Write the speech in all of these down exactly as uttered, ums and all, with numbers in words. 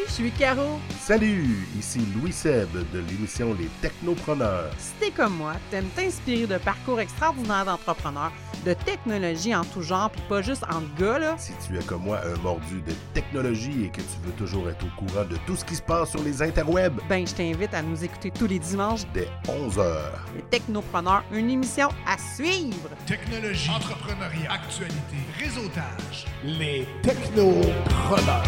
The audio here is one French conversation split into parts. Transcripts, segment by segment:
je suis Caro. Salut, ici Louis Seb de l'émission Les Technopreneurs. Si t'es comme moi, t'aimes t'inspirer de parcours extraordinaires d'entrepreneurs, de technologie en tout genre, puis pas juste entre gars, là. Si tu es comme moi un mordu de technologie et que tu veux toujours être au courant de tout ce qui se passe sur les interwebs, ben je t'invite à nous écouter tous les dimanches dès onze heures. Les Technopreneurs, une émission à suivre. Technologie, entrepreneuriat, actualité, réseautage. Les Technopreneurs.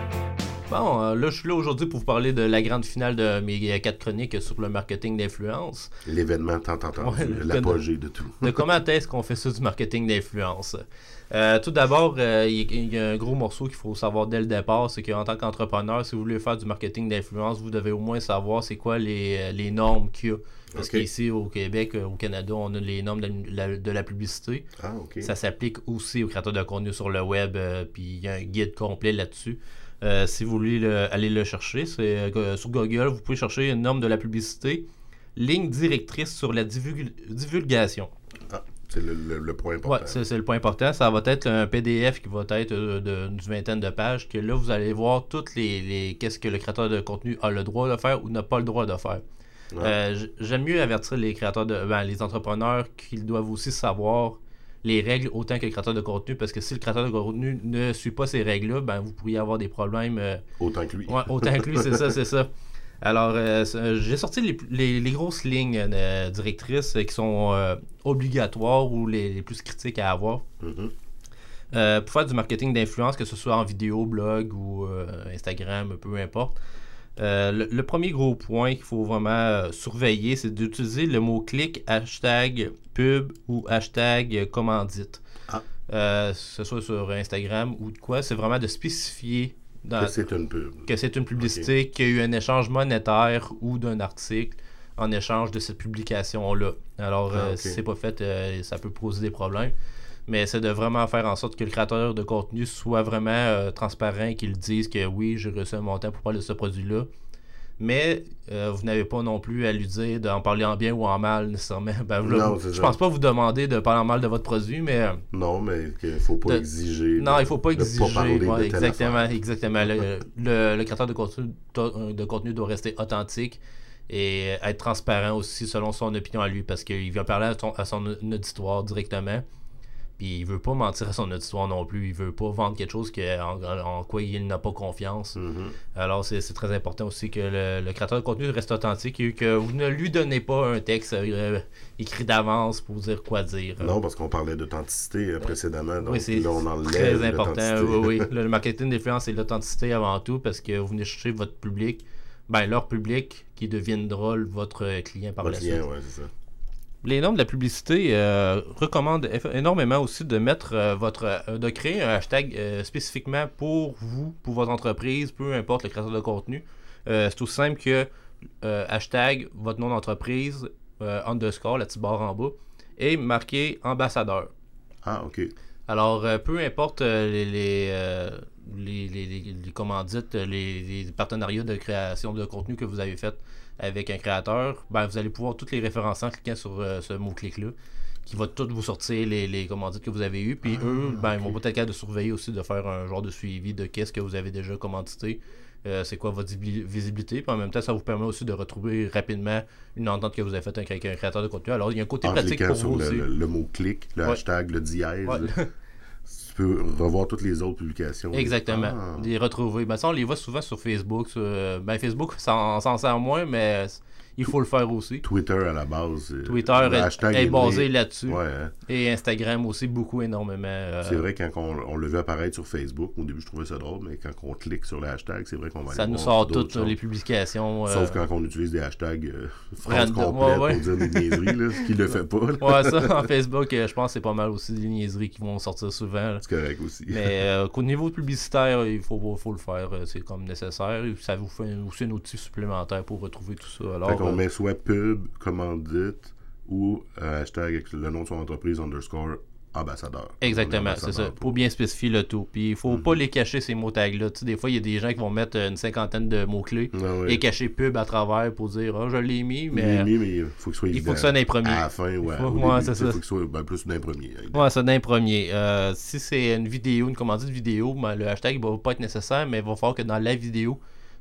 Bon, euh, là, je suis là aujourd'hui pour vous parler de la grande finale de mes quatre chroniques sur le marketing d'influence. L'événement tant entendu, Ouais, l'apogée de, de tout. De comment est-ce qu'on fait ça du marketing d'influence? Euh, tout d'abord, euh, il y a un gros morceau qu'il faut savoir dès le départ, c'est qu'en tant qu'entrepreneur, si vous voulez faire du marketing d'influence, vous devez au moins savoir c'est quoi les, les normes qu'il y a. Parce okay. qu'ici, au Québec, au Canada, on a les normes de la, de la publicité. Ah, okay. Ça s'applique aussi aux créateurs de contenu sur le web, euh, puis il y a un guide complet là-dessus. Euh, si vous voulez le, aller le chercher, c'est euh, sur Google, vous pouvez chercher une norme de la publicité, ligne directrice sur la divulg- divulgation. Ah, c'est le, le, le point important. Oui, c'est, c'est le point important. Ça va être un P D F qui va être euh, de, d'une vingtaine de pages, que là, vous allez voir toutes les, les qu'est-ce que le créateur de contenu a le droit de faire ou n'a pas le droit de faire. Ouais. Euh, j'aime mieux avertir les créateurs de ben, les entrepreneurs qu'ils doivent aussi savoir les règles autant que le créateur de contenu, parce que si le créateur de contenu ne suit pas ces règles-là, ben vous pourriez avoir des problèmes. Euh... Autant que lui. Ouais, autant que lui, c'est ça, c'est ça. Alors, euh, j'ai sorti les, les, les grosses lignes euh, directrices qui sont euh, obligatoires ou les, les plus critiques à avoir. Mm-hmm. Euh, pour faire du marketing d'influence, que ce soit en vidéo, blog ou euh, Instagram, peu importe. Euh, le, le premier gros point qu'il faut vraiment euh, surveiller, c'est d'utiliser le mot-clic hashtag pub ou hashtag commandite. Ah. Euh, que ce soit sur Instagram ou de quoi, c'est vraiment de spécifier dans, que c'est une pub. Que c'est une publicité, okay. Qu'il y a eu un échange monétaire ou d'un article en échange de cette publication-là. Alors, ah, okay. euh, si c'est pas fait, euh, ça peut poser des problèmes. Mais c'est de vraiment faire en sorte que le créateur de contenu soit vraiment euh, transparent et qu'il dise que oui, j'ai reçu un montant pour parler de ce produit-là. Mais euh, vous n'avez pas non plus à lui dire d'en parler en bien ou en mal nécessairement. Ben, non, là, je pense pas vous demander de parler en mal de votre produit, mais... Non, mais il ne faut pas de... exiger. Non, de, il ne faut pas exiger. Pas ouais, exactement, exactement. le, le, le créateur de contenu, de contenu doit rester authentique et être transparent aussi selon son opinion à lui, parce qu'il vient parler à, ton, à son auditoire directement. Puis il veut pas mentir à son auditoire non plus. Il veut pas vendre quelque chose que, en, en quoi il n'a pas confiance. Mm-hmm. Alors c'est, c'est très important aussi que le, le créateur de contenu reste authentique et que vous ne lui donnez pas un texte euh, écrit d'avance pour vous dire quoi dire. Non, parce qu'on parlait d'authenticité euh, précédemment. Donc oui, c'est là, on enlève très important. Oui, oui. Le marketing d'influence, c'est l'authenticité avant tout, parce que vous venez chercher votre public, ben leur public qui deviendra votre client par votre la client, suite. Ouais, c'est ça. Les normes de la publicité euh, recommandent énormément aussi de mettre euh, votre euh, de créer un hashtag euh, spécifiquement pour vous, pour votre entreprise, peu importe le créateur de contenu. Euh, c'est aussi simple que euh, hashtag votre nom d'entreprise, euh, underscore, la petite barre en bas, et marqué ambassadeur. Ah, ok. Alors, euh, peu importe euh, les, les, euh, les, les, les, les commandites, les, les partenariats de création de contenu que vous avez fait avec un créateur, ben, vous allez pouvoir toutes les référencer en cliquant sur euh, ce mot-clic-là, qui va tout vous sortir les, les commandites que vous avez eues. Puis ah, eux, ben, okay. Ils vont peut-être capable de surveiller aussi, de faire un genre de suivi de qu'est-ce que vous avez déjà commandité, euh, c'est quoi votre visibilité. Puis en même temps, ça vous permet aussi de retrouver rapidement une entente que vous avez faite avec un créateur de contenu. Alors, il y a un côté en pratique pour sur vous le, aussi. Le, le mot-clic, le ouais. hashtag, le dièse. Ouais. Tu peux revoir toutes les autres publications. Exactement. Ah. Les retrouver. Ben, ça, on les voit souvent sur Facebook. Sur, ben, Facebook, ça s'en sert moins, mais il faut le faire aussi. Twitter, à la base. Twitter est, est basé les... là-dessus. Ouais, hein. Et Instagram aussi, beaucoup, énormément. Euh... C'est vrai, quand on, on l'a vu apparaître sur Facebook, au début, je trouvais ça drôle, mais quand on clique sur le hashtag, c'est vrai qu'on va ça aller nous voir sort toutes choses. Les publications. Sauf euh... quand on utilise des hashtags euh, phrases complètes ouais, ouais. pour dire des niaiseries, là, ce qui le fait pas. Ouais, ça, en Facebook, euh, je pense que c'est pas mal aussi des niaiseries qui vont sortir souvent. Là. C'est correct aussi. Mais euh, qu'au niveau publicitaire, il faut, faut le faire. C'est comme nécessaire. Ça vous fait aussi un outil supplémentaire pour retrouver tout ça. Alors, fait qu'on euh... met soit pub, commandite ou euh, hashtag avec le nom de son entreprise underscore ambassadeur. Exactement, ambassadeur c'est ça. Pour... pour bien spécifier le tout. Puis il faut mm-hmm. pas les cacher, ces mots tags-là. Tu sais, des fois, il y a des gens qui vont mettre une cinquantaine de mots-clés ah, oui. et cacher pub à travers pour dire oh, je l'ai mis, mais. Il, mis, mais il faut que ce soit il faut que ça soit d'un premier. À la fin, ouais. Faut... Au ouais, début, c'est ça. Il faut que ce soit ben, plus d'un premier. Ouais, c'est d'un premier. Euh, si c'est une vidéo, une commandite vidéo, ben, le hashtag ne va pas être nécessaire, mais il va falloir que dans la vidéo,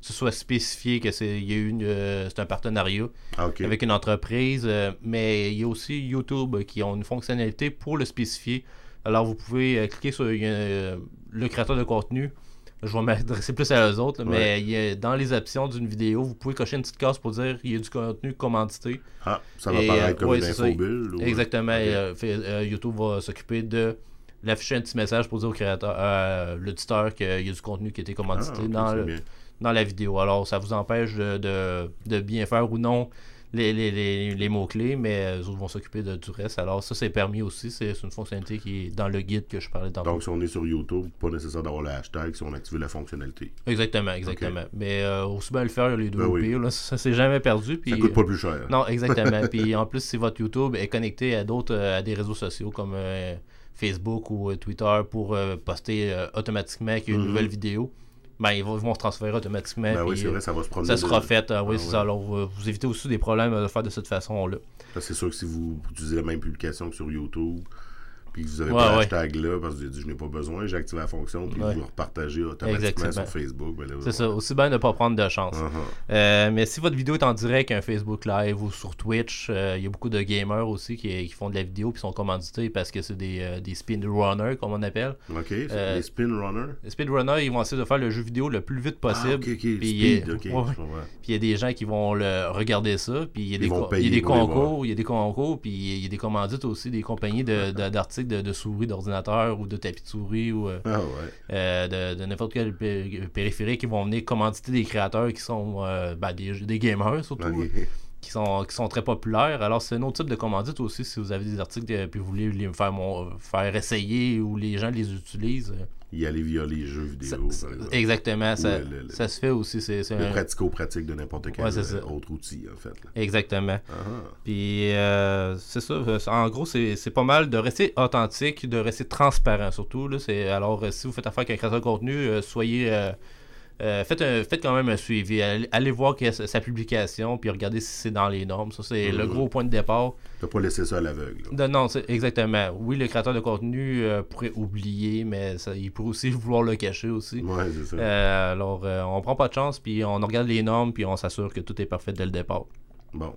ce soit spécifié que c'est, il y a eu une, euh, c'est un partenariat Ah, ok. avec une entreprise. Euh, mais il y a aussi YouTube qui ont une fonctionnalité pour le spécifier. Alors, vous pouvez euh, cliquer sur euh, le créateur de contenu. Je vais m'adresser plus à eux autres, là, Ouais. mais il y a, dans les options d'une vidéo, vous pouvez cocher une petite case pour dire qu'il y a du contenu commandité. Ah, ça va Et, paraître euh, comme ouais, une c'est ça. infobulle. ou- Exactement. Ok. Et, euh, fait- euh, YouTube va s'occuper de l'afficher un petit message pour dire au créateur, euh, l'auditeur qu'il y a du contenu qui a été Ah, commandité ok, dans, c'est le- bien. dans la vidéo. Alors, ça vous empêche de, de, de bien faire ou non les, les, les, les mots-clés, mais eux autres vont s'occuper de, du reste. Alors, ça, c'est permis aussi. C'est, c'est une fonctionnalité qui est dans le guide que je parlais tantôt. Donc, si on est sur YouTube, pas nécessaire d'avoir le hashtag si on active la fonctionnalité. Exactement, exactement. Mais euh, aussi bien le faire, les deux Ben au oui. pire. Là, ça, c'est jamais perdu. Puis, Ça coûte pas plus cher. Non, exactement. Puis en plus, si votre YouTube est connecté à d'autres, euh, à des réseaux sociaux comme euh, Facebook ou euh, Twitter pour euh, poster euh, automatiquement qu'il y a une Mhm. nouvelle vidéo, ben ils vont, ils vont se transférer automatiquement. Ben oui, puis, c'est euh, vrai, ça va se promener. ça de- sera fait. euh, oui, Ah c'est ouais. ça. Alors, vous, vous évitez aussi des problèmes à le faire de cette façon-là. Là, c'est sûr que si vous utilisez la même publication que sur YouTube, puis que vous avez Ouais, pas ouais. le hashtag là, parce que vous avez dit je n'ai pas besoin, j'ai activé la fonction, puis Ouais. vous le repartagez automatiquement Exactement. sur Facebook. Ben là, C'est ça. Aussi bien de ne pas prendre de chance. Uh-huh. Euh, mais si votre vidéo est en direct, un Facebook Live ou sur Twitch, euh, il y a beaucoup de gamers aussi qui, qui font de la vidéo puis sont commandités parce que c'est des, euh, des speedrunners, comme on appelle. Ok, c'est Euh, les spin runners. Les speedrunners, ils vont essayer de faire le jeu vidéo le plus vite possible. Ah, ok, ok, Puis, speed, euh, ok, ouais, je ouais. comprends. Puis il y a des gens qui vont le regarder ça, puis il y a Ils des, vont co- payer il y a des pour les voir. concours, il y a des concours, puis il y a des commandites aussi, des compagnies de, de- d'articles de, de souris d'ordinateur ou de tapis de souris ou euh, Ah ouais. euh, de, de n'importe quel pé- périphérique qui vont venir commanditer des créateurs qui sont euh, ben, des, des gamers surtout, Ok. qui sont, qui sont très populaires. Alors c'est un autre type de commandite aussi si vous avez des articles et puis vous voulez les faire, mon, faire essayer ou les gens les utilisent. euh, Y aller via les jeux ça- vidéo, ça- par exemple. exactement, ça, le- le- ça se fait aussi. C'est, c'est Le un- pratico-pratique de n'importe quel Ouais, c'est euh, ça. autre outil, en fait. là. Exactement. Ah, ah. Puis euh, c'est ça. En gros, c'est, c'est pas mal de rester authentique, de rester transparent surtout. Là, c'est, alors, euh, si vous faites affaire avec un créateur de contenu, euh, soyez. Euh, euh, faites, un- faites quand même un suivi. Allez, allez voir que sa sa publication, puis regardez si c'est dans les normes. Ça, c'est le Mhm. gros point de départ. T'as pas laissé ça à l'aveugle. là. De- non, c'est exactement. Oui, le créateur de contenu euh, pourrait oublier, mais ça, il pourrait aussi vouloir le cacher aussi. Ouais, c'est ça. Euh, alors, euh, on prend pas de chance, puis on regarde les normes, puis on s'assure que tout est parfait dès le départ. Bon,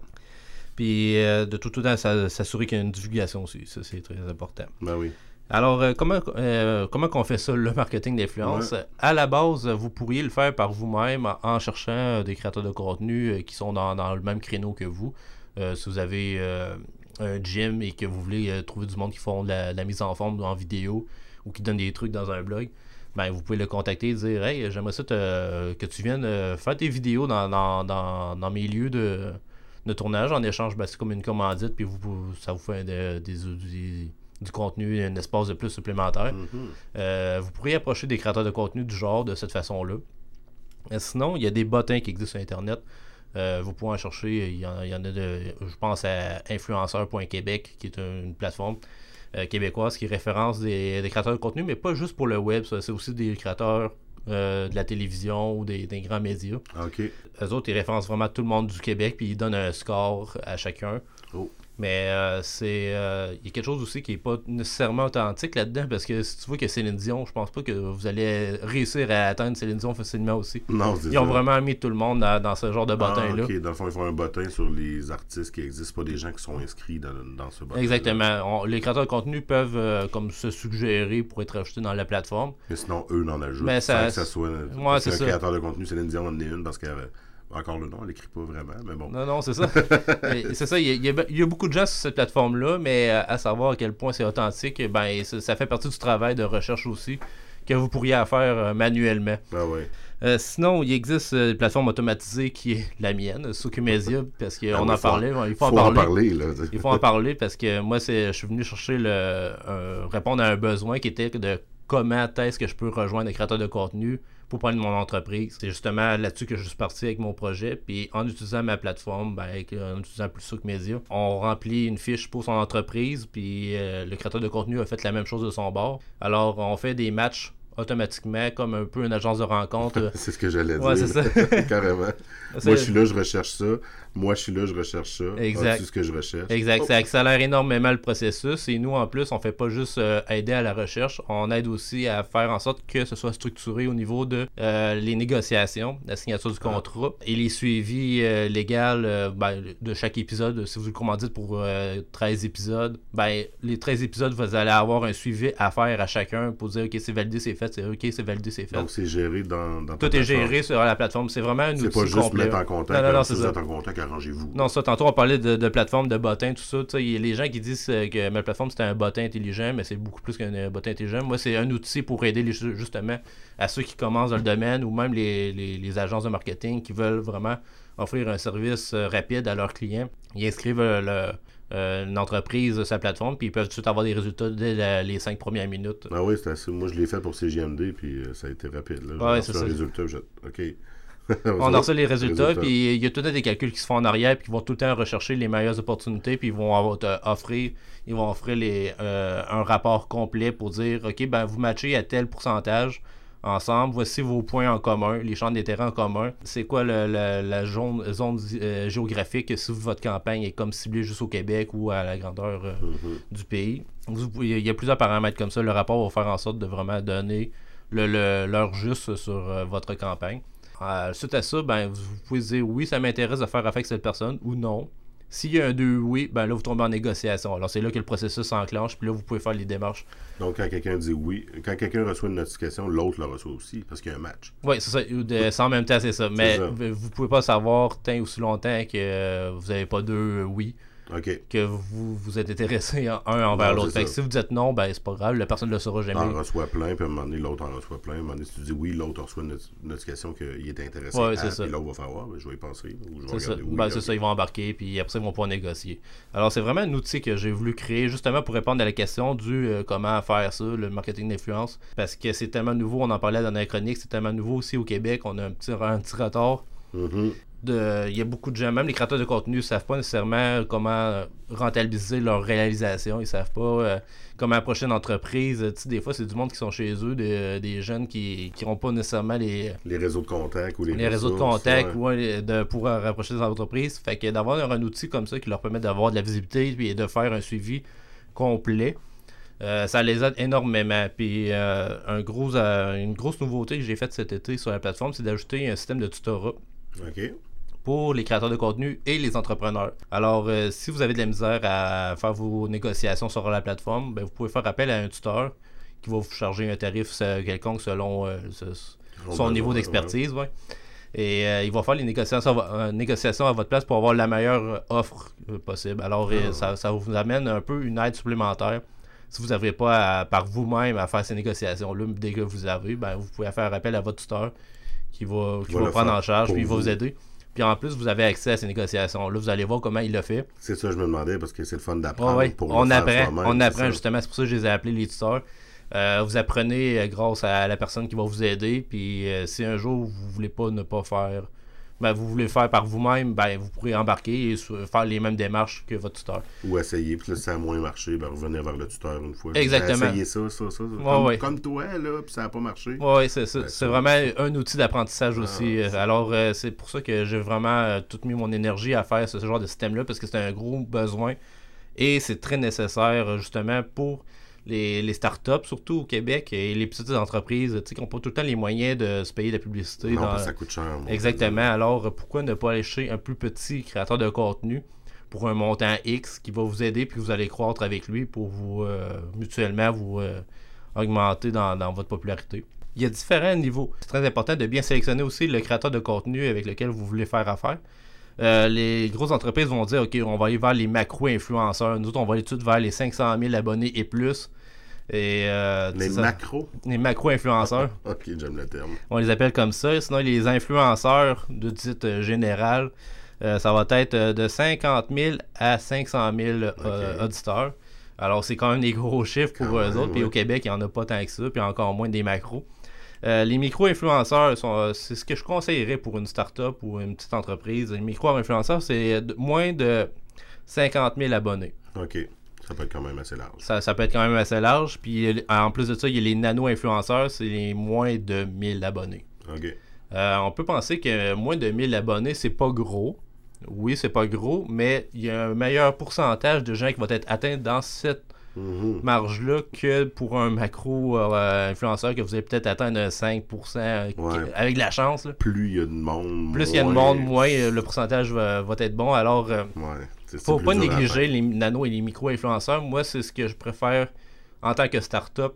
Puis euh, de tout le temps, ça- s'assurer qu'il y a une divulgation aussi. Ça, c'est très important. ben oui. Alors, euh, comment euh, comment qu'on fait ça, le marketing d'influence? Ouais. À la base, vous pourriez le faire par vous-même en- en cherchant euh, des créateurs de contenu euh, qui sont dans, dans le même créneau que vous. Euh, si vous avez euh, un gym et que vous voulez euh, trouver du monde qui font de la, de la mise en forme en vidéo ou qui donnent des trucs dans un blog, ben, vous pouvez le contacter et dire « Hey, j'aimerais ça te- que tu viennes euh, faire tes vidéos dans, dans, dans, dans mes lieux de, de tournage. En échange, ben, c'est comme une commandite, puis vous, vous- ça vous fait des, des, des- du contenu, un espace de plus supplémentaire. Mhm. Euh, vous pourriez approcher des créateurs de contenu du genre de cette façon-là. Euh, sinon, il y a des bottins qui existent sur Internet. Euh, vous pouvez en chercher. Il y en, il y en a de. Je pense à influenceur point québec, qui est une plateforme euh, québécoise qui référence des, des créateurs de contenu, mais pas juste pour le web. Ça, c'est aussi des créateurs euh, de la télévision ou des, des grands médias. OK. Eux autres, ils référencent vraiment tout le monde du Québec, puis ils donnent un score à chacun. Oh. Mais euh, c'est euh, il y a quelque chose aussi qui est pas nécessairement authentique là-dedans, parce que si tu vois que Céline Dion, je pense pas que vous allez réussir à atteindre Céline Dion facilement aussi. Non, c'est Ils ça. ont vraiment mis tout le monde dans, dans ce genre de bottin-là. Ah, ok, dans le fond, ils font un bottin sur les artistes qui existent, pas des gens qui sont inscrits dans, dans ce bottin. Exactement. On- les créateurs de contenu peuvent euh, comme se suggérer pour être ajoutés dans la plateforme. Mais sinon, eux n'en ajoutent. Mais ça- sans que ça soit. Ouais, parce c'est qu'un ça. créateur de contenu, Céline Dion en est une parce qu'elle avait. Encore le nom, elle écrit pas vraiment, mais bon. Non, non, c'est ça. Et c'est ça, il y, a, il y a- il y a beaucoup de gens sur cette plateforme-là, mais euh, à savoir à quel point c'est authentique, ben ça, ça fait partie du travail de recherche aussi que vous pourriez faire euh, manuellement. Ah ouais. Euh, sinon, il existe euh, une plateforme automatisée qui est la mienne, Sokumedia, parce qu'on Ah oui, en faut- parlait. Il faut, Faut en parler. là. Il faut en parler parce que moi, c'est, je suis venu chercher le euh, répondre à un besoin qui était de comment est-ce que je peux rejoindre des créateurs de contenu pour prendre mon entreprise. C'est justement là-dessus que je suis parti avec mon projet. Puis en utilisant ma plateforme, ben, avec, en utilisant plus Sokumedia, on remplit une fiche pour son entreprise. Puis euh, le créateur de contenu a fait la même chose de son bord. Alors on fait des matchs automatiquement, comme un peu une agence de rencontre. C'est ce que j'allais ouais, dire. C'est ça. Carrément. C'est... Moi, je suis là, je recherche ça. Moi, je suis là, je recherche ça. Exact. C'est ce que je recherche. Exact. Oh. Ça accélère énormément le processus. Et nous, en plus, on fait pas juste euh, aider à la recherche. On aide aussi à faire en sorte que ce soit structuré au niveau de euh, les négociations, la signature du contrat ah. et les suivis euh, légaux euh, ben, de chaque épisode. Si vous le commandez pour euh, treize épisodes, ben, les treize épisodes, vous allez avoir un suivi à faire à chacun pour dire OK, c'est validé, c'est fait, c'est OK, c'est validé, c'est fait. Donc, c'est géré dans, dans Tout est géré sur la plateforme. C'est vraiment un outil complet. C'est pas juste complet. mettre en contact. Non, non, non, si c'est vous ça. êtes en contact, arrangez-vous. Non, ça, tantôt, on parlait de, de plateforme, de bottin, tout ça. Il y a les gens qui disent que ma plateforme, c'était un bottin intelligent, mais c'est beaucoup plus qu'un bottin intelligent. Moi, c'est un outil pour aider les, justement à ceux qui commencent dans le domaine ou même les, les, les agences de marketing qui veulent vraiment offrir un service rapide à leurs clients. Ils inscrivent le... Euh, une entreprise sa plateforme, puis ils peuvent tout de suite avoir des résultats dès la, les cinq premières minutes. Ah oui, c'est assez. Moi, je l'ai fait pour C G M D, puis euh, ça a été rapide. Là. J'ai ouais, reçu c'est un ça. résultat, je... OK. On a reçu les résultats, puis il y a tout le temps des calculs qui se font en arrière, puis qui vont tout le temps rechercher les meilleures opportunités, puis ils vont avoir, offrir, ils vont offrir les, euh, un rapport complet pour dire, OK, ben vous matchez à tel pourcentage ensemble, voici vos points en commun, les champs d'intérêt en commun, c'est quoi le, le, la zone, zone euh, géographique si votre campagne est comme ciblée juste au Québec ou à la grandeur euh, mm-hmm. du pays. Il y a plusieurs paramètres comme ça. Le rapport va faire en sorte de vraiment donner le, le, l'heure juste sur euh, votre campagne. Euh, suite à ça, ben, vous pouvez dire oui, ça m'intéresse de faire affaire avec cette personne ou non. S'il y a un deux oui, ben là, vous tombez en négociation. Alors, c'est là que le processus s'enclenche, puis là, vous pouvez faire les démarches. Donc, quand quelqu'un dit oui, quand quelqu'un reçoit une notification, l'autre le reçoit aussi, parce qu'il y a un match. Oui, c'est ça. De, ça en même temps, c'est ça. Mais c'est ça. Vous pouvez pas savoir tant ou si longtemps que euh, vous n'avez pas deux oui. Okay. Que vous vous êtes intéressé en un envers non, l'autre. Fait que si vous dites non, ben c'est pas grave, la personne ne le saura jamais. On en reçoit plein, puis à un moment donné, l'autre en reçoit plein. À un moment donné, si tu dis oui, l'autre reçoit une notification qu'il est intéressé ouais, à, c'est puis l'autre va faire ouais, ben, je vais y penser. Ou je vais c'est regarder ça. Oui, ben, là, c'est okay. ça, ils vont embarquer, puis après ça, ils vont pouvoir négocier. Alors, c'est vraiment un outil que j'ai voulu créer justement pour répondre à la question du euh, comment faire ça, le marketing d'influence. Parce que c'est tellement nouveau, on en parlait dans la chronique, c'est tellement nouveau aussi au Québec, on a un petit, un petit retard. Mm-hmm. De, il y a beaucoup de gens, même les créateurs de contenu, ne savent pas nécessairement comment rentabiliser leur réalisation. Ils ne savent pas euh, comment approcher une entreprise. Tu sais, des fois, c'est du monde qui sont chez eux, des, des jeunes qui n'ont pas nécessairement les... Les réseaux de contact ou les, les réseaux de contact ouais. Ouais, de, pour rapprocher des entreprises. Fait que d'avoir un outil comme ça qui leur permet d'avoir de la visibilité et de faire un suivi complet, Euh, ça les aide énormément. Puis euh, un gros, euh, une grosse nouveauté que j'ai faite cet été sur la plateforme, c'est d'ajouter un système de tutorat. OK. Pour les créateurs de contenu et les entrepreneurs. Alors, euh, si vous avez de la misère à faire vos négociations sur la plateforme, ben, vous pouvez faire appel à un tuteur qui va vous charger un tarif quelconque selon euh, ce, son niveau d'expertise. Ouais. Et euh, il va faire les négociations, euh, négociations à votre place pour avoir la meilleure offre euh, possible. Alors, euh, ça, ça vous amène un peu une aide supplémentaire. Si vous n'arrivez pas à, par vous-même à faire ces négociations-là, dès que vous avez, ben, vous pouvez faire appel à votre tuteur qui va, qui va, va prendre en charge, puis il va vous aider. Puis en plus, vous avez accès à ces négociations-là. Vous allez voir comment il l'a fait. C'est ça, je me demandais, parce que c'est le fun d'apprendre. Oh, ouais. pour on le apprend, faire soi-même, on apprend justement. C'est pour ça que je les ai appelés les tuteurs. Euh, vous apprenez euh, grâce à la personne qui va vous aider. Puis euh, si un jour vous voulez pas ne pas faire, ben, vous voulez le faire par vous-même, ben, vous pourrez embarquer et faire les mêmes démarches que votre tuteur. Ou essayer, puis là, si ça a moins marché, ben, revenir vers le tuteur une fois. Exactement. Essayer ça, ça, ça. Ouais, comme, ouais. comme toi, là, puis ça n'a pas marché. Oui, c'est ça. Ben, c'est vraiment un outil d'apprentissage ah, aussi. C'est Alors, euh, c'est pour ça que j'ai vraiment euh, tout mis mon énergie à faire ce, ce genre de système-là, parce que c'est un gros besoin et c'est très nécessaire, justement, pour les, les startups, surtout au Québec, et les petites entreprises qui n'ont pas tout le temps les moyens de se payer de la publicité. Non, dans... ça coûte cher. Moi, Exactement. Alors, pourquoi ne pas aller chez un plus petit créateur de contenu pour un montant X qui va vous aider, puis vous allez croître avec lui pour vous euh, mutuellement vous euh, augmenter dans, dans votre popularité. Il y a différents niveaux. C'est très important de bien sélectionner aussi le créateur de contenu avec lequel vous voulez faire affaire. Euh, les grosses entreprises vont dire, OK, on va aller vers les macro-influenceurs. Nous autres, on va aller tout de suite vers les cinq cent mille abonnés et plus. Et, euh, les macros? Les macro-influenceurs. OK, j'aime le terme. On les appelle comme ça. Sinon, les influenceurs de titre euh, général, euh, ça va être euh, de cinquante mille à cinq cent mille euh, okay. auditeurs. Alors, c'est quand même des gros chiffres pour quand eux même, autres. Puis ouais. Au Québec, il n'y en a pas tant que ça, puis encore moins des macros. Euh, les micro-influenceurs, sont, euh, c'est ce que je conseillerais pour une start-up ou une petite entreprise. Les micro-influenceurs, c'est de, moins de cinquante mille abonnés. OK. Ça peut être quand même assez large. Ça, ça peut être quand même assez large. Puis en plus de ça, il y a les nano-influenceurs, c'est les moins de mille abonnés. OK. Euh, on peut penser que moins de mille abonnés, c'est pas gros. Oui, c'est pas gros, mais il y a un meilleur pourcentage de gens qui vont être atteints dans cette mm-hmm. marge-là que pour un macro-influenceur euh, que vous allez peut-être atteindre cinq pour cent ouais. avec de la chance. Là. Plus il y a de monde, plus il y a de monde, moins le pourcentage va, va être bon. Alors, euh, ouais, c'est, faut c'est pas négliger les nano et les micro-influenceurs. Moi, c'est ce que je préfère en tant que start-up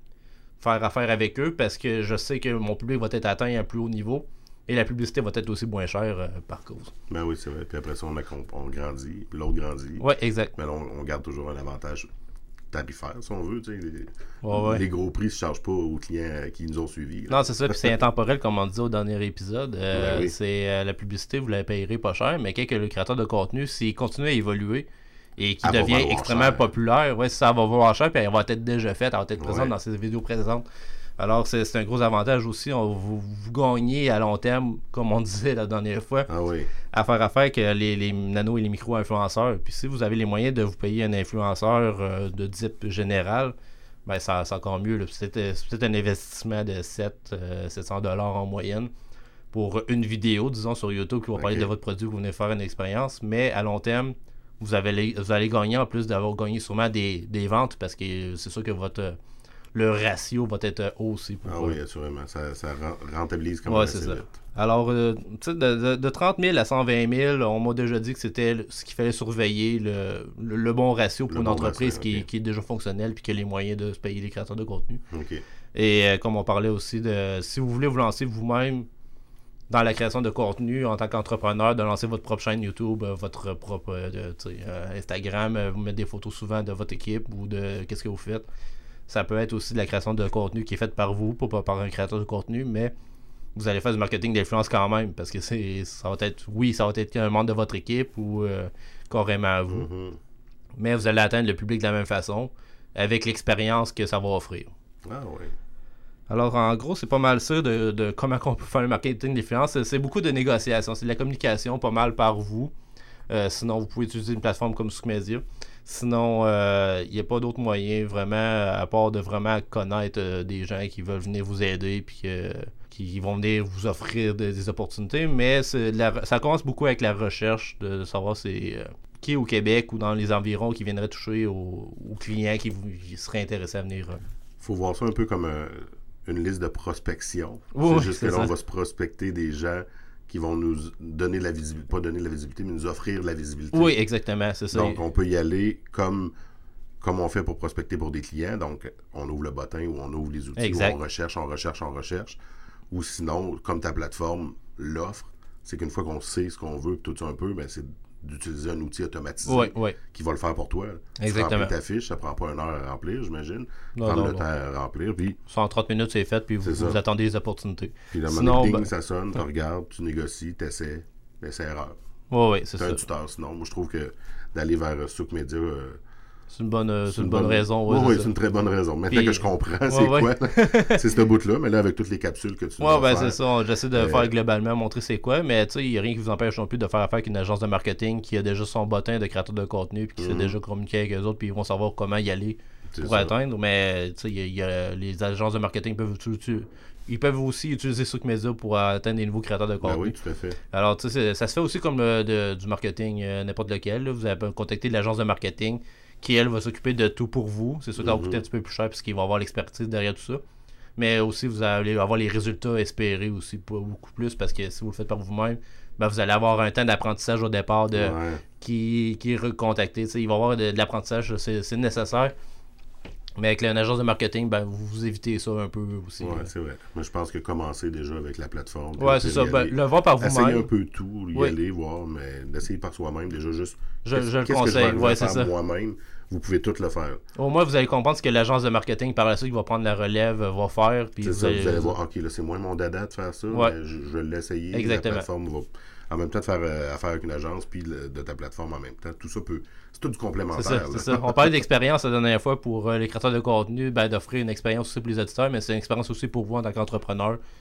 faire affaire avec eux parce que je sais que mon public va être atteint à un plus haut niveau. Et la publicité va être aussi moins chère euh, par cause. Ben oui, c'est vrai. Puis après ça, on, a, on, on grandit, puis l'autre grandit. Oui, exact. Mais là, on, on garde toujours un avantage tarifaire, si on veut. Tu sais, les, ouais, ouais. les gros prix ne se chargent pas aux clients qui nous ont suivis. Là. Non, c'est ça. Puis c'est intemporel, comme on disait au dernier épisode. Euh, ben oui. C'est euh, la publicité, vous la payerez pas cher, mais quand le créateur de contenu, s'il continue à évoluer et qu'il devient extrêmement cher. populaire, ouais, ça va valoir cher, puis elle va être déjà faite, elle va être présente ouais. dans ses vidéos présentes. Alors, c'est, c'est un gros avantage aussi. On, vous, vous gagnez à long terme, comme on disait la dernière fois, ah oui. à faire affaire que les, les nano et les micro-influenceurs. Puis si vous avez les moyens de vous payer un influenceur euh, de type général, ben ça, c'est encore mieux. Là. C'est, c'est peut-être un investissement de sept cents dollars en moyenne pour une vidéo, disons, sur YouTube qui va okay. parler de votre produit, que vous venez faire une expérience. Mais à long terme, vous, avez, vous allez gagner en plus d'avoir gagné sûrement des, des ventes parce que c'est sûr que votre... le ratio va être haut aussi. Pour ah oui, assurément. Ça, ça rentabilise quand ouais, même c'est assez ça. vite. Alors, euh, tu sais, de, de, de trente mille à cent vingt mille, on m'a déjà dit que c'était ce qu'il fallait surveiller, le, le, le bon ratio pour le une bon entreprise ratio, qui, okay. qui est déjà fonctionnelle et qui a les moyens de se payer les créateurs de contenu. Okay. Et euh, comme on parlait aussi, de si vous voulez vous lancer vous-même dans la création de contenu en tant qu'entrepreneur, de lancer votre propre chaîne YouTube, votre propre euh, euh, Instagram, euh, vous mettre des photos souvent de votre équipe ou de qu'est-ce que vous faites. Ça peut être aussi de la création de contenu qui est faite par vous, pas par un créateur de contenu, mais vous allez faire du marketing d'influence quand même, parce que c'est ça va être, oui, ça va être un membre de votre équipe ou euh, carrément à vous. Mm-hmm. Mais vous allez atteindre le public de la même façon, avec l'expérience que ça va offrir. Ah oui. Alors, en gros, c'est pas mal ça de, de comment on peut faire le marketing d'influence. C'est, c'est beaucoup de négociations, c'est de la communication pas mal par vous. Euh, sinon, vous pouvez utiliser une plateforme comme Soukmedia. Sinon, il euh, n'y a pas d'autre moyen vraiment, à part de vraiment connaître euh, des gens qui veulent venir vous aider puis euh, qui vont venir vous offrir de, des opportunités. Mais c'est la, ça commence beaucoup avec la recherche de, de savoir c'est euh, qui au Québec ou dans les environs qui viendraient toucher aux, aux clients qui, qui seraient intéressés à venir. Il euh. faut voir ça un peu comme un, une liste de prospection. Oui, c'est juste c'est que là, ça. on va se prospecter des gens qui vont nous donner la visibilité, pas donner la visibilité, mais nous offrir la visibilité. Oui, exactement, c'est ça. Donc, on peut y aller comme, comme on fait pour prospecter pour des clients. Donc, on ouvre le bottin ou on ouvre les outils, exact. où on recherche, on recherche, on recherche. Ou sinon, comme ta plateforme l'offre, c'est qu'une fois qu'on sait ce qu'on veut, tout ça un peu, ben c'est d'utiliser un outil automatisé oui, oui. qui va le faire pour toi. Exactement. Tu remplis ta fiche, ça prend pas une heure à remplir, j'imagine. Non, Prendre non, le non. temps à remplir, puis... en trente minutes, c'est fait, puis vous, vous attendez les opportunités. Puis le Sinon, moment ding, ben... ça sonne, tu regardes, tu négocies, tu essaies, mais c'est erreur. Oui, oui, c'est T'as ça. un tuteur, sinon. Moi, je trouve que d'aller vers Soukmedia... Euh, C'est une bonne, c'est c'est une une bonne, bonne raison. Oui, ouais, oui, c'est, c'est une très bonne raison. Maintenant Puis, que je comprends, ouais, c'est ouais. quoi? C'est ce bout-là, mais là, avec toutes les capsules que tu nous ouais, as ben faire, c'est ça. J'essaie de euh, faire globalement, montrer c'est quoi, mais tu sais, il n'y a rien qui vous empêche non plus de faire affaire avec une agence de marketing qui a déjà son bottin de créateur de contenu, puis qui mm-hmm. sait déjà communiquer avec eux autres, puis ils vont savoir comment y aller c'est pour ça. atteindre. Mais tu sais, il y a, il y a, les agences de marketing peuvent utiliser. Ils peuvent aussi utiliser Soukmedia pour atteindre des nouveaux créateurs de contenu. Ben oui, tout à fait. Alors, tu sais, ça se fait aussi comme euh, de, du marketing euh, n'importe lequel. Là. Vous avez contacté l'agence de marketing qui, elle, va s'occuper de tout pour vous. C'est sûr que ça va coûter un petit peu plus cher puisqu'il va avoir l'expertise derrière tout ça. Mais aussi, vous allez avoir les résultats espérés aussi beaucoup plus parce que si vous le faites par vous-même, ben, vous allez avoir un temps d'apprentissage au départ de Ouais. qui, qui est recontacté. Tu sais, il va y avoir de, de l'apprentissage, c'est, c'est nécessaire. Mais avec une agence de marketing, ben, vous, vous évitez ça un peu aussi. Ouais, c'est vrai. Moi, je pense que commencer déjà avec la plateforme. puis Ouais, essayer c'est ça. d'y Ben, aller. le voir par Essayer vous-même. un peu tout, y Oui. aller, voir, mais d'essayer par soi-même, déjà juste. Je, qu'est-ce- je le qu'est-ce que je conseille. vais arriver Ouais, à c'est faire ça. moi-même, vous pouvez tout le faire. Au moins, vous allez comprendre ce que l'agence de marketing par la suite qui va prendre la relève euh, va faire. Puis C'est vous, ça, allez... vous allez voir, ok, là, c'est moins mon dada de faire ça, Ouais. mais je, je vais l'essayer. Exactement. La plateforme va. En même temps, de faire euh, affaire avec une agence, puis le- de ta plateforme en même temps. Tout ça peut. C'est tout du complémentaire. C'est ça, là. c'est ça. On parlait d'expérience la dernière fois pour euh, les créateurs de contenu, ben, d'offrir une expérience aussi pour les auditeurs, mais c'est une expérience aussi pour vous en tant qu'entrepreneur.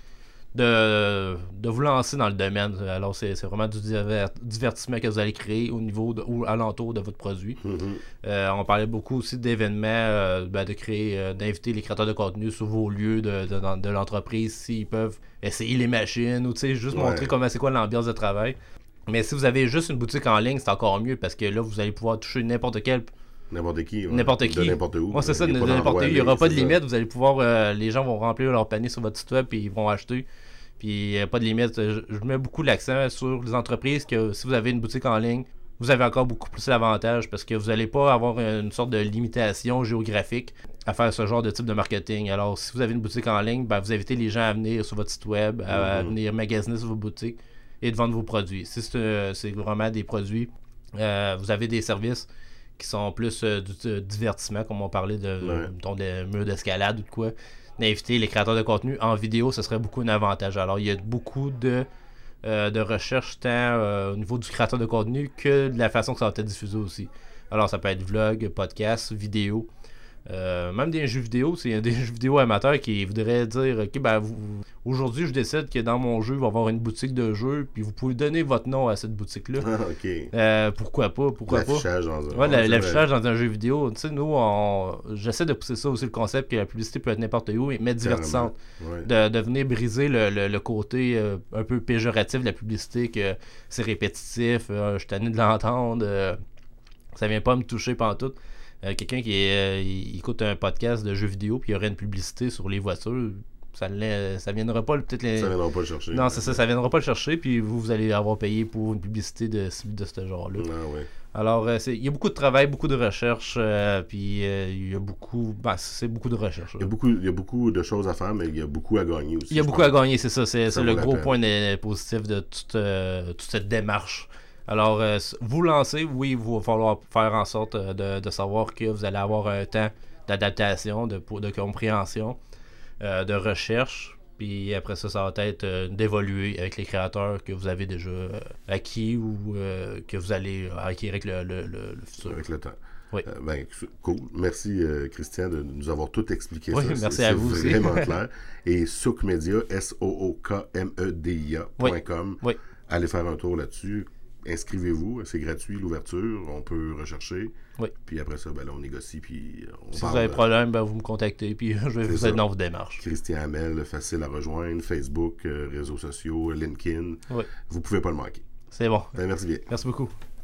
de, de vous lancer dans le domaine. Alors, c'est, c'est vraiment du diver- divertissement que vous allez créer au niveau de, ou alentour de votre produit. Mm-hmm. Euh, on parlait beaucoup aussi d'événements, euh, ben, de créer, euh, d'inviter les créateurs de contenu sur vos lieux de, de, de, de l'entreprise s'ils peuvent essayer les machines ou juste Ouais. montrer comment c'est quoi l'ambiance de travail. Mais si vous avez juste une boutique en ligne, c'est encore mieux parce que là, vous allez pouvoir toucher n'importe quel. N'importe qui. Ouais. N'importe qui. De n'importe où. Ouais, c'est ça, Il y de a pas n'importe où. d'endroit Il n'y aura aller, pas de c'est ça. limite. Vous allez pouvoir. Euh, les gens vont remplir leur panier sur votre site web et ils vont acheter. Puis il n'y a pas de limite. Je, je mets beaucoup l'accent sur les entreprises que si vous avez une boutique en ligne, vous avez encore beaucoup plus d'avantages parce que vous n'allez pas avoir une sorte de limitation géographique à faire ce genre de type de marketing. Alors, si vous avez une boutique en ligne, ben, vous invitez les gens à venir sur votre site web, à, à venir magasiner sur vos boutiques et de vendre vos produits. Si c'est, euh, c'est vraiment des produits, euh, vous avez des services qui sont plus euh, du, du divertissement, comme on parlait de, Ouais. mettons, de murs d'escalade ou de quoi, d'inviter les créateurs de contenu en vidéo, ce serait beaucoup un avantage. Alors, il y a beaucoup de, euh, de recherche tant euh, au niveau du créateur de contenu que de la façon que ça va être diffusé aussi. Alors, ça peut être vlog, podcast, vidéo. Euh, même des jeux vidéo, c'est des jeux vidéo amateurs qui voudraient dire ok, ben vous, aujourd'hui je décide que dans mon jeu il va y avoir une boutique de jeux, puis vous pouvez donner votre nom à cette boutique-là. Ah, ok. Euh, pourquoi pas, pourquoi pas. L'affichage dans un. Ouais, Ouais, la- c'est l'affichage dans un jeu vidéo. Tu sais, nous, on... j'essaie de pousser ça aussi, le concept que la publicité peut être n'importe où, mais divertissante. vrai. Ouais. De, de venir briser le, le, le côté euh, un peu péjoratif de la publicité, que c'est répétitif, euh, je suis tanné de l'entendre, euh, ça vient pas me toucher pantoute. Euh, quelqu'un qui est, euh, il écoute un podcast de jeux vidéo puis il y aurait une publicité sur les voitures, ça ne ça viendra pas peut-être les... Ça viendra pas le chercher. Non, c'est ça, ça viendra pas le chercher puis vous, vous allez avoir payé pour une publicité de, de ce genre-là. Ah, ouais. Alors, euh, c'est- il y a beaucoup de travail, beaucoup de recherche, euh, puis euh, il y a beaucoup... Ben, c'est beaucoup de recherche. Il y, a beaucoup, il y a beaucoup de choses à faire, mais il y a beaucoup à gagner aussi. Il y a je beaucoup pense. à gagner, c'est ça. C'est, Ça c'est vaut le la gros peine. point de- positif de toute, euh, toute cette démarche. Alors, euh, vous lancez, oui, il va falloir faire en sorte euh, de, de savoir que vous allez avoir un temps d'adaptation, de, de compréhension, euh, de recherche. Puis après ça, ça va être euh, d'évoluer avec les créateurs que vous avez déjà euh, acquis ou euh, que vous allez acquérir avec le, le, le, le futur. Avec le temps. Oui. Euh, ben, cool. Merci, euh, Christian, de nous avoir tout expliqué Oui, ça. merci c'est, à c'est vous aussi. vraiment clair. Et Souk Media, S O O K M E D I A point com. Oui. Allez faire un tour là-dessus. Inscrivez-vous. C'est gratuit, l'ouverture. On peut rechercher. Oui. Puis après ça, ben là, on négocie. Puis on Si parle, vous avez euh, problème, ben, vous me contactez, puis je vais C'est vous ça. aider dans vos démarches. Christian Hamel, facile à rejoindre. Facebook, euh, réseaux sociaux, LinkedIn. Oui. Vous pouvez pas le manquer. C'est bon. Ben, merci bien. Merci beaucoup.